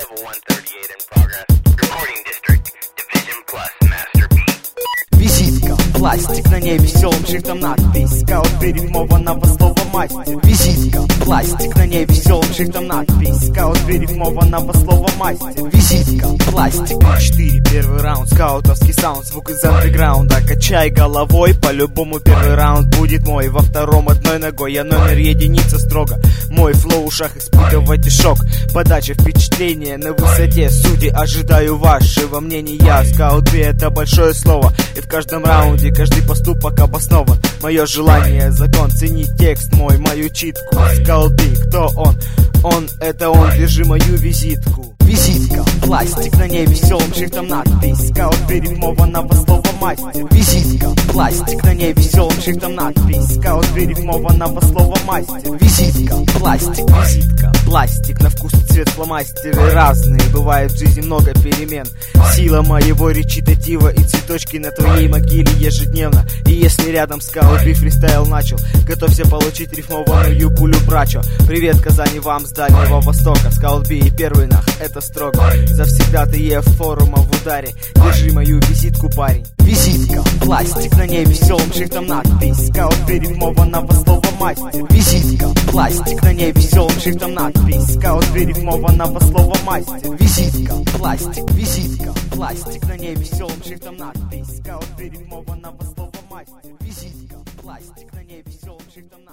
Level 138 in progress. Recording district. Division plus master beat. Визитка, пластик, на ней веселым шрифтом надпись. Скаут перерифмованного слова мастер. Визитка, пластик, на ней веселым шрифтом надпись. Скаут перерифмованного слова мастер. Визитка, пластик. 4, первый раунд, скаутовский саунд, звук из андеграунда. Качай головой, по-любому первый раунд будет мой. Во втором одной ногой, я номер единица строго. Мой флоу в ушах, испытывайте шок. Подача впечатления на высоте. Судьи, ожидаю вашего мнения. Скаут B — это большое слово. И в каждом раунде каждый поступок обоснован. Мое желание, закон, ценить текст мой, мою читку. Скаут B, кто он? Он — это он, держи мою визитку. Визитка, пластик, на ней веселым шрифтом надпись. Скаут перерифмованного слова мастер. Визитка, пластик, на ней веселым шрифтом надпись. Скаут перерифмованного слова мастер. Визитка, пластик, визитка, пластик, на вкус и цвет фломастеры разные. Бывает в жизни много перемен. Сила моего речитатива и цветочки на твоей могиле ежедневно. И если рядом скаут би фристайл начал, готовься получить рифмованную пулю брачо. Привет, Казани, вам с Дальнего Востока. Скаут би и первый нах, это строго. Завсегда ты ЕФ форума в ударе. Держи мою визитку, парень. Визитка, пластик, на ней веселым шрифтом надпись. Скаут перерифмованного слова мастер. Визитка, пластик, на ней веселым шрифтом надпись. Скаут перерифмованного слова мастер. Визитка, пластик, визитка, пластик, на ней веселым шрифтом надпись. Скаут перерифмованного слова мастер. Визитка, пластик, на ней веселым шрифтом надпись.